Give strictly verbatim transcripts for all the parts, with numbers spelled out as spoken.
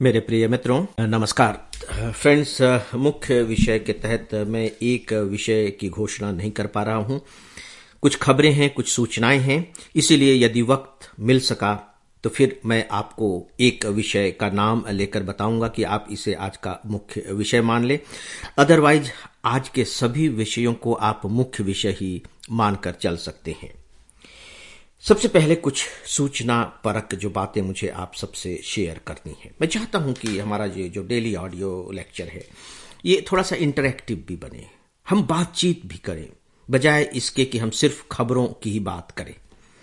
मेरे प्रिय मित्रों, नमस्कार। फ्रेंड्स, मुख्य विषय के तहत मैं एक विषय की घोषणा नहीं कर पा रहा हूं। कुछ खबरें हैं, कुछ सूचनाएं हैं, इसीलिए यदि वक्त मिल सका तो फिर मैं आपको एक विषय का नाम लेकर बताऊंगा कि आप इसे आज का मुख्य विषय मान लें। अदरवाइज आज के सभी विषयों को आप मुख्य विषय ही मानकर चल सकते हैं। सबसे पहले कुछ सूचना परक जो बातें मुझे आप सबसे शेयर करनी है। मैं चाहता हूं कि हमारा ये जो डेली ऑडियो लेक्चर है ये थोड़ा सा इंटरैक्टिव भी बने, हम बातचीत भी करें, बजाय इसके कि हम सिर्फ खबरों की ही बात करें।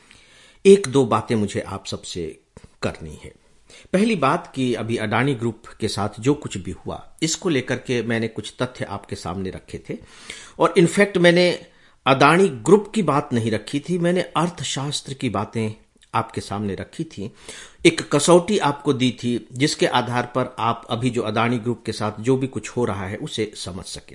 एक दो बातें मुझे आप सबसे करनी है। पहली बात कि अभी अडानी ग्रुप के साथ जो कुछ भी हुआ, इसको लेकर के मैंने कुछ तथ्य आपके सामने रखे थे और इनफैक्ट मैंने अडानी ग्रुप की बात नहीं रखी थी, मैंने अर्थशास्त्र की बातें आपके सामने रखी थी। एक कसौटी आपको दी थी जिसके आधार पर आप अभी जो अडानी ग्रुप के साथ जो भी कुछ हो रहा है उसे समझ सके।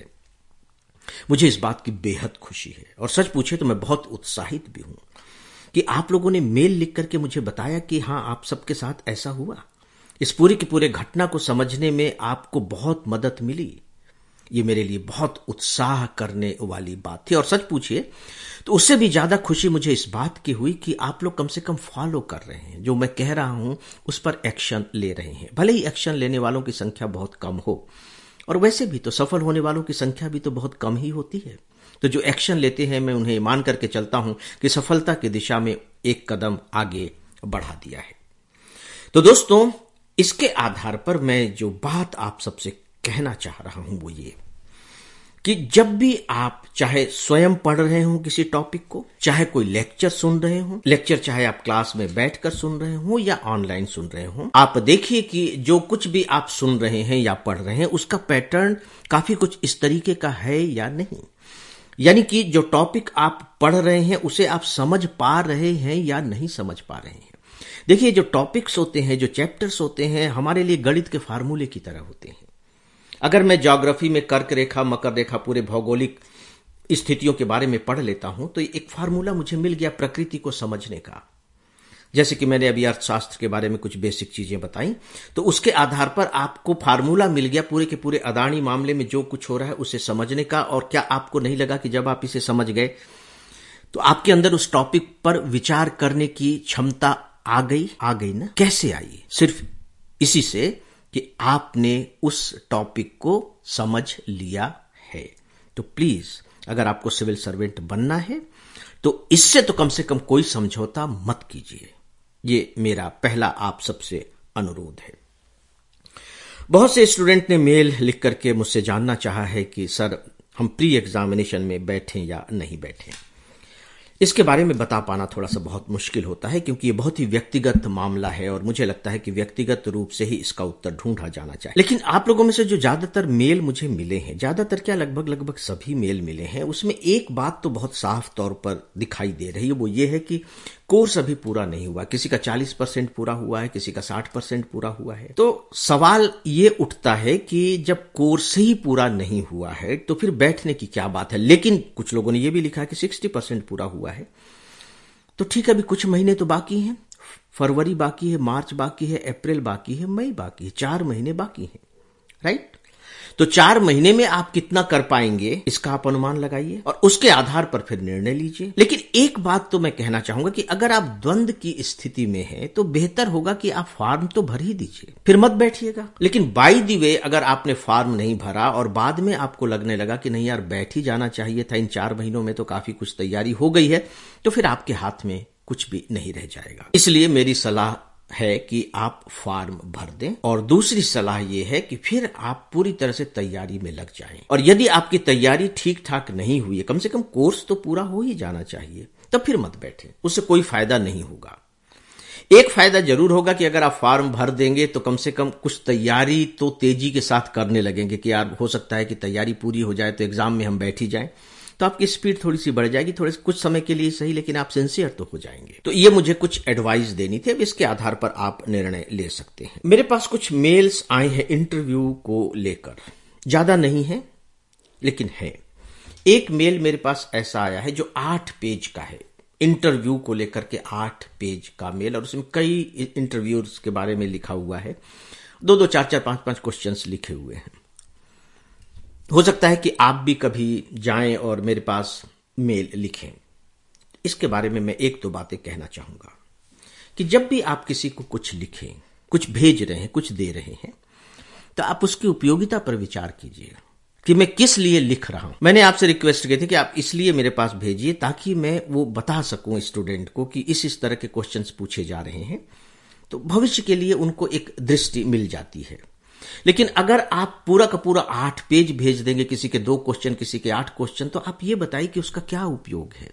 मुझे इस बात की बेहद खुशी है और सच पूछे तो मैं बहुत उत्साहित भी हूं कि आप लोगों ने मेल लिख करके मुझे बताया कि हां, आप सबके साथ ऐसा हुआ। इस पूरी की पूरे घटना को समझने में आपको बहुत मदद मिली। ये मेरे लिए बहुत उत्साह करने वाली बात थी और सच पूछिए तो उससे भी ज्यादा खुशी मुझे इस बात की हुई कि आप लोग कम से कम फॉलो कर रहे हैं, जो मैं कह रहा हूं उस पर एक्शन ले रहे हैं। भले ही एक्शन लेने वालों की संख्या बहुत कम हो, और वैसे भी तो सफल होने वालों की संख्या भी तो बहुत कम ही होती है। तो जो एक्शन लेते हैं मैं उन्हें मान करके चलता हूं कि सफलता की दिशा में एक कदम आगे बढ़ा दिया है। तो दोस्तों, इसके आधार पर मैं जो बात आप सबसे कहना चाह रहा हूं वो ये कि जब भी आप चाहे स्वयं पढ़ रहे हो किसी टॉपिक को, चाहे कोई लेक्चर सुन रहे हो, लेक्चर चाहे आप क्लास में बैठकर सुन रहे हो या ऑनलाइन सुन रहे हो, आप देखिए कि जो कुछ भी आप सुन रहे हैं या पढ़ रहे हैं उसका पैटर्न काफी कुछ इस तरीके का है या नहीं। यानी कि जो टॉपिक आप पढ़ रहे हैं उसे आप समझ पा रहे हैं या नहीं समझ पा रहे हैं। देखिए, जो टॉपिक्स होते हैं, जो चैप्टर्स होते हैं, हमारे लिए गणित के फार्मूले की तरह होते हैं। अगर मैं ज्योग्राफी में कर्क रेखा, मकर रेखा, पूरे भौगोलिक स्थितियों के बारे में पढ़ लेता हूं तो एक फार्मूला मुझे मिल गया प्रकृति को समझने का। जैसे कि मैंने अभी अर्थशास्त्र के बारे में कुछ बेसिक चीजें बताई, तो उसके आधार पर आपको फार्मूला मिल गया पूरे के पूरे अडानी मामले में जो कुछ हो रहा है उसे समझने का। और क्या आपको नहीं लगा कि जब आप इसे समझ गए तो आपके अंदर उस टॉपिक पर विचार करने की क्षमता आ गई? आ गई ना? कैसे आई? सिर्फ इसी से कि आपने उस टॉपिक को समझ लिया है। तो प्लीज, अगर आपको सिविल सर्वेंट बनना है तो इससे तो कम से कम कोई समझौता मत कीजिए। ये मेरा पहला आप सबसे अनुरोध है। बहुत से स्टूडेंट ने मेल लिख करके मुझसे जानना चाहा है कि सर, हम प्री एग्जामिनेशन में बैठें या नहीं बैठें। इसके बारे में बता पाना थोड़ा सा बहुत मुश्किल होता है क्योंकि ये बहुत ही व्यक्तिगत मामला है और मुझे लगता है कि व्यक्तिगत रूप से ही इसका उत्तर ढूंढा जाना चाहिए। लेकिन आप लोगों में से जो ज्यादातर मेल मुझे मिले हैं, ज्यादातर क्या, लगभग लगभग सभी मेल मिले हैं, उसमें एक बात तो बहुत साफ तौर पर दिखाई दे रही है। वो ये है कि कोर्स अभी पूरा नहीं हुआ। किसी का चालीस परसेंट पूरा हुआ है, किसी का साठ परसेंट पूरा हुआ है। तो सवाल ये उठता है कि जब कोर्स ही पूरा नहीं हुआ है तो फिर बैठने की क्या बात है। लेकिन कुछ लोगों ने यह भी लिखा कि साठ परसेंट पूरा हुआ है। तो ठीक है, अभी कुछ महीने तो बाकी हैं। फरवरी बाकी है, मार्च बाकी है, अप्रैल बाकी है, मई बाकी है, चार महीने बाकी हैं, राइट? तो चार महीने में आप कितना कर पाएंगे इसका आप अनुमान लगाइए और उसके आधार पर फिर निर्णय लीजिए। लेकिन एक बात तो मैं कहना चाहूंगा कि अगर आप द्वंद की स्थिति में हैं तो बेहतर होगा कि आप फॉर्म तो भर ही दीजिए, फिर मत बैठिएगा। लेकिन बाय द वे, अगर आपने फॉर्म नहीं भरा और बाद में आपको लगने लगा कि नहीं यार, बैठ ही जाना चाहिए था, इन चार महीनों में तो काफी कुछ तैयारी हो गई है, तो फिर आपके हाथ में कुछ भी नहीं रह जाएगा। इसलिए मेरी सलाह है कि आप फॉर्म भर दें और दूसरी सलाह यह है कि फिर आप पूरी तरह से तैयारी में लग जाएं। और यदि आपकी तैयारी ठीक ठाक नहीं हुई है, कम से कम कोर्स तो पूरा हो ही जाना चाहिए, तब फिर मत बैठें, उससे कोई फायदा नहीं होगा। एक फायदा जरूर होगा कि अगर आप फॉर्म भर देंगे तो कम से कम कुछ तैयारी तो तेजी के साथ करने लगेंगे कि यार हो सकता है कि तैयारी पूरी हो जाए तो एग्जाम में हम बैठ ही जाएं, तो आपकी स्पीड थोड़ी सी बढ़ जाएगी, थोड़े कुछ समय के लिए सही, लेकिन आप सिंसियर तो हो जाएंगे। तो ये मुझे कुछ एडवाइस देनी थी, अब इसके आधार पर आप निर्णय ले सकते हैं। मेरे पास कुछ मेल्स आए हैं इंटरव्यू को लेकर, ज्यादा नहीं है लेकिन है। एक मेल मेरे पास ऐसा आया है जो आठ पेज का है, इंटरव्यू को लेकर के आठ पेज का मेल, और उसमें कई इंटरव्यूज के बारे में लिखा हुआ है दो दो चार चार पांच पांच क्वेश्चंस लिखे हुए हैं। हो सकता है कि आप भी कभी जाएं और मेरे पास मेल लिखें। इसके बारे में मैं एक दो बातें कहना चाहूंगा कि जब भी आप किसी को कुछ लिखें, कुछ भेज रहे हैं, कुछ दे रहे हैं, तो आप उसकी उपयोगिता पर विचार कीजिए कि मैं किस लिए लिख रहा हूं। मैंने आपसे रिक्वेस्ट की थी कि आप इसलिए मेरे पास भेजिए ताकि मैं वो बता सकूं स्टूडेंट को कि इस इस तरह के क्वेश्चंस पूछे जा रहे हैं, तो भविष्य के लिए उनको एक दृष्टि मिल जाती है। लेकिन अगर आप पूरा का पूरा आठ पेज भेज देंगे, किसी के दो क्वेश्चन, किसी के आठ क्वेश्चन, तो आप ये बताइए कि उसका क्या उपयोग है।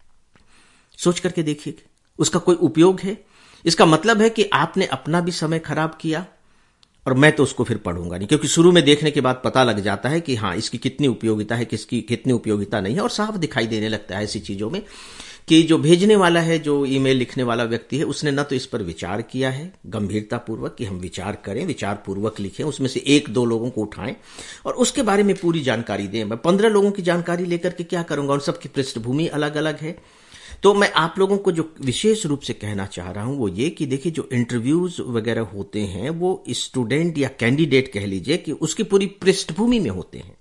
सोच करके देखिए, उसका कोई उपयोग है? इसका मतलब है कि आपने अपना भी समय खराब किया और मैं तो उसको फिर पढ़ूंगा नहीं, क्योंकि शुरू में देखने के बाद पता लग जाता है कि हाँ, इसकी कितनी उपयोगिता है, किसकी कितनी उपयोगिता नहीं है, और साफ दिखाई देने लगता है ऐसी चीजों में कि जो भेजने वाला है, जो ईमेल लिखने वाला व्यक्ति है, उसने न तो इस पर विचार किया है गंभीरता पूर्वक कि हम विचार करें, विचार पूर्वक लिखें, उसमें से एक दो लोगों को उठाएं और उसके बारे में पूरी जानकारी दें। मैं पंद्रह लोगों की जानकारी लेकर के क्या करूंगा? उन सबकी पृष्ठभूमि अलग अलग है। तो मैं आप लोगों को जो विशेष रूप से कहना चाह रहा हूं वो ये कि देखिए, जो इंटरव्यूज वगैरह होते हैं वो स्टूडेंट या कैंडिडेट कह लीजिए कि उसकी पूरी पृष्ठभूमि में होते हैं।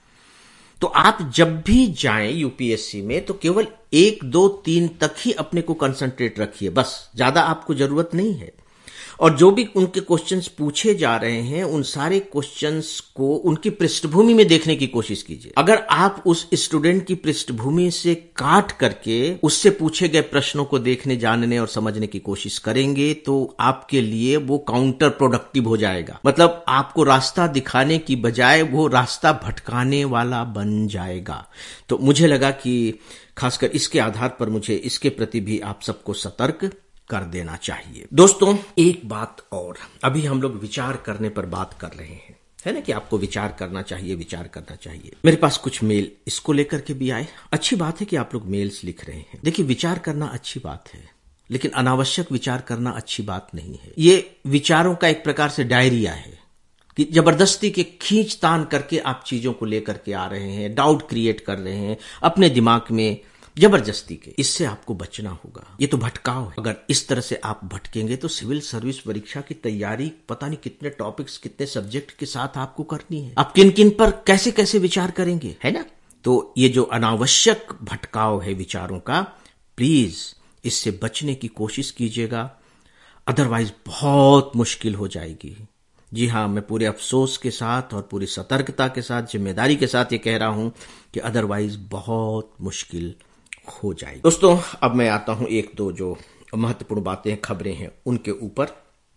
तो आप जब भी जाएं यूपीएससी में तो केवल एक दो तीन तक ही अपने को कंसंट्रेट रखिए, बस ज्यादा आपको जरूरत नहीं है। और जो भी उनके क्वेश्चंस पूछे जा रहे हैं उन सारे क्वेश्चंस को उनकी पृष्ठभूमि में देखने की कोशिश कीजिए। अगर आप उस स्टूडेंट की पृष्ठभूमि से काट करके उससे पूछे गए प्रश्नों को देखने, जानने और समझने की कोशिश करेंगे तो आपके लिए वो काउंटर प्रोडक्टिव हो जाएगा। मतलब आपको रास्ता दिखाने की बजाय वो रास्ता भटकाने वाला बन जाएगा। तो मुझे लगा कि खासकर इसके आधार पर मुझे इसके प्रति भी आप सबको सतर्क कर देना चाहिए। दोस्तों, एक बात और, अभी हम लोग विचार करने पर बात कर रहे हैं, है ना, कि आपको विचार करना चाहिए, विचार करना चाहिए। मेरे पास कुछ मेल इसको लेकर के भी आए। अच्छी बात है कि आप लोग मेल्स लिख रहे हैं। देखिए, विचार करना अच्छी बात है, लेकिन अनावश्यक विचार करना अच्छी बात नहीं है। ये विचारों का एक प्रकार से डायरिया है कि जबरदस्ती के खींच तान करके आप चीजों को लेकर के आ रहे हैं, डाउट क्रिएट कर रहे हैं अपने दिमाग में जबरदस्ती के। इससे आपको बचना होगा। ये तो भटकाव है। अगर इस तरह से आप भटकेंगे तो सिविल सर्विस परीक्षा की तैयारी पता नहीं कितने टॉपिक्स, कितने सब्जेक्ट के साथ आपको करनी है। आप किन किन पर कैसे कैसे विचार करेंगे, है ना। तो ये जो अनावश्यक भटकाव है विचारों का, प्लीज इससे बचने की कोशिश कीजिएगा, अदरवाइज बहुत मुश्किल हो जाएगी। जी हाँ, मैं पूरे अफसोस के साथ और पूरी सतर्कता के साथ, जिम्मेदारी के साथ ये कह रहा हूं कि अदरवाइज बहुत मुश्किल हो जाएगी। दोस्तों, अब मैं आता हूं एक दो जो महत्वपूर्ण बातें, खबरें हैं उनके ऊपर।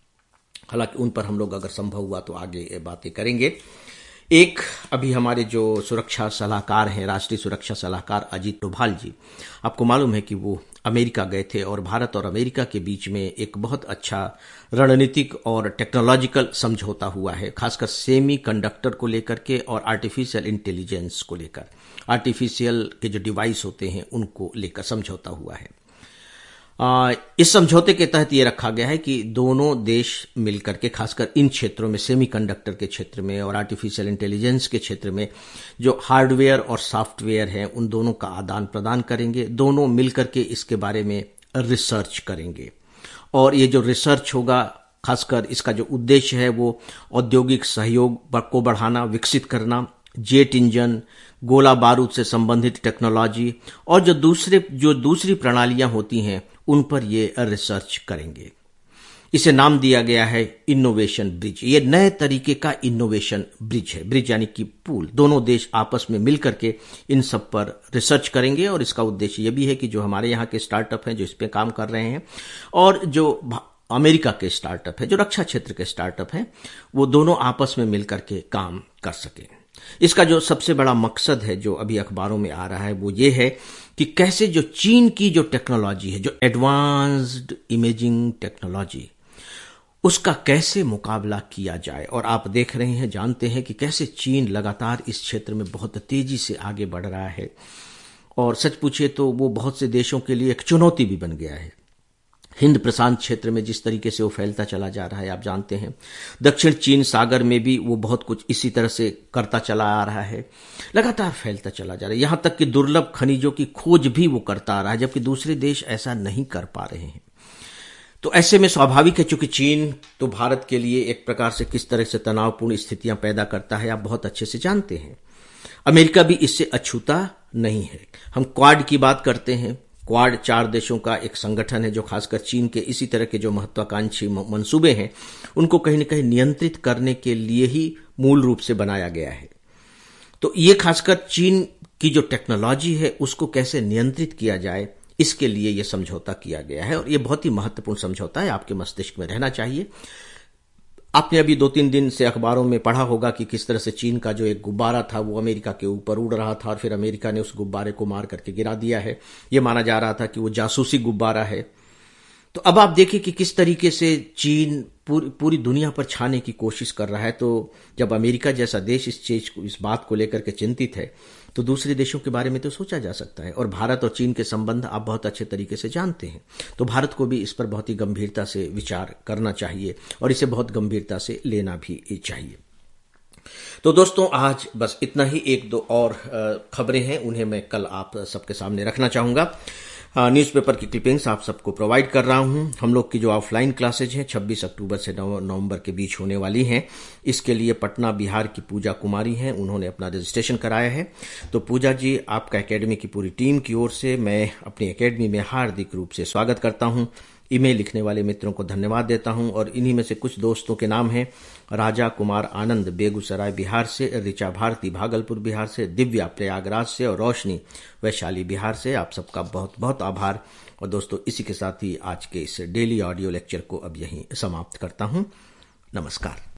हालांकि उन पर हम लोग अगर संभव हुआ तो आगे बातें करेंगे। एक, अभी हमारे जो सुरक्षा सलाहकार हैं, राष्ट्रीय सुरक्षा सलाहकार अजीत डोभाल जी, आपको मालूम है कि वो अमेरिका गए थे और भारत और अमेरिका के बीच में एक बहुत अच्छा रणनीतिक और टेक्नोलॉजिकल समझौता हुआ है, खासकर सेमी कंडक्टर को लेकर के और आर्टिफिशियल इंटेलिजेंस को लेकर, आर्टिफिशियल के जो डिवाइस होते हैं उनको लेकर समझौता हुआ है। आ, इस समझौते के तहत ये रखा गया है कि दोनों देश मिलकर के, खासकर इन क्षेत्रों में, सेमीकंडक्टर के क्षेत्र में और आर्टिफिशियल इंटेलिजेंस के क्षेत्र में, जो हार्डवेयर और सॉफ्टवेयर हैं उन दोनों का आदान प्रदान करेंगे। दोनों मिलकर के इसके बारे में रिसर्च करेंगे और ये जो रिसर्च होगा, खासकर इसका जो उद्देश्य है वो औद्योगिक सहयोग को बढ़ाना, विकसित करना, जेट इंजन, गोला बारूद से संबंधित टेक्नोलॉजी और जो दूसरे जो दूसरी प्रणालियां होती हैं उन पर ये रिसर्च करेंगे। इसे नाम दिया गया है इनोवेशन ब्रिज। ये नए तरीके का इनोवेशन ब्रिज है। ब्रिज यानी कि पुल। दोनों देश आपस में मिलकर के इन सब पर रिसर्च करेंगे और इसका उद्देश्य यह भी है कि जो हमारे यहाँ के स्टार्टअप हैं जो इस पे काम कर रहे हैं और जो अमेरिका के स्टार्टअप है, जो रक्षा क्षेत्र के स्टार्टअप हैं, वो दोनों आपस में मिलकर के काम कर सकें। इसका जो सबसे बड़ा मकसद है जो अभी अखबारों में आ रहा है वो ये है कि कैसे जो चीन की जो टेक्नोलॉजी है, जो एडवांस्ड इमेजिंग टेक्नोलॉजी, उसका कैसे मुकाबला किया जाए। और आप देख रहे हैं, जानते हैं कि कैसे चीन लगातार इस क्षेत्र में बहुत तेजी से आगे बढ़ रहा है और सच पूछिए तो वो बहुत से देशों के लिए एक चुनौती भी बन गया है। हिंद प्रशांत क्षेत्र में जिस तरीके से वो फैलता चला जा रहा है आप जानते हैं, दक्षिण चीन सागर में भी वो बहुत कुछ इसी तरह से करता चला आ रहा है, लगातार फैलता चला जा रहा है। यहां तक कि दुर्लभ खनिजों की खोज भी वो करता आ रहा है, जबकि दूसरे देश ऐसा नहीं कर पा रहे हैं। तो ऐसे में स्वाभाविक है, चूंकि चीन तो भारत के लिए एक प्रकार से किस तरह से तनावपूर्ण स्थितियां पैदा करता है आप बहुत अच्छे से जानते हैं। अमेरिका भी इससे अछूता नहीं है। हम क्वाड की बात करते हैं। क्वाड चार देशों का एक संगठन है जो खासकर चीन के इसी तरह के जो महत्वाकांक्षी मंसूबे हैं उनको कहीं न कहीं नियंत्रित करने के लिए ही मूल रूप से बनाया गया है। तो ये खासकर चीन की जो टेक्नोलॉजी है उसको कैसे नियंत्रित किया जाए इसके लिए यह समझौता किया गया है, और यह बहुत ही महत्वपूर्ण समझौता है, आपके मस्तिष्क में रहना चाहिए। आपने अभी दो तीन दिन से अखबारों में पढ़ा होगा कि किस तरह से चीन का जो एक गुब्बारा था वो अमेरिका के ऊपर उड़ रहा था और फिर अमेरिका ने उस गुब्बारे को मार करके गिरा दिया है। यह माना जा रहा था कि वो जासूसी गुब्बारा है। तो अब आप देखिए कि किस तरीके से चीन पूरी पूरी दुनिया पर छाने की कोशिश कर रहा है। तो जब अमेरिका जैसा देश इस चीज को इस बात को लेकर के चिंतित है तो दूसरे देशों के बारे में तो सोचा जा सकता है। और भारत और चीन के संबंध आप बहुत अच्छे तरीके से जानते हैं, तो भारत को भी इस पर बहुत ही गंभीरता से विचार करना चाहिए और इसे बहुत गंभीरता से लेना भी चाहिए। तो दोस्तों आज बस इतना ही। एक दो और खबरें हैं, उन्हें मैं कल आप सबके सामने रखना चाहूंगा। न्यूज़पेपर की क्लिपिंग्स आप सबको प्रोवाइड कर रहा हूं। हम लोग की जो ऑफलाइन क्लासेज हैं छब्बीस अक्टूबर से नवंबर के बीच होने वाली हैं। इसके लिए पटना बिहार की पूजा कुमारी हैं, उन्होंने अपना रजिस्ट्रेशन कराया है। तो पूजा जी, आपका एकेडमी की पूरी टीम की ओर से मैं अपनी एकेडमी में हार्दिक रूप से स्वागत करता हूं। ईमेल लिखने वाले मित्रों को धन्यवाद देता हूं, और इन्हीं में से कुछ दोस्तों के नाम हैं राजा कुमार आनंद बेगूसराय बिहार से, ऋचा भारती भागलपुर बिहार से, दिव्या प्रयागराज से और रोशनी वैशाली बिहार से। आप सबका बहुत बहुत आभार। और दोस्तों इसी के साथ ही आज के इस डेली ऑडियो लेक्चर को अब यहीं समाप्त करता हूं। नमस्कार।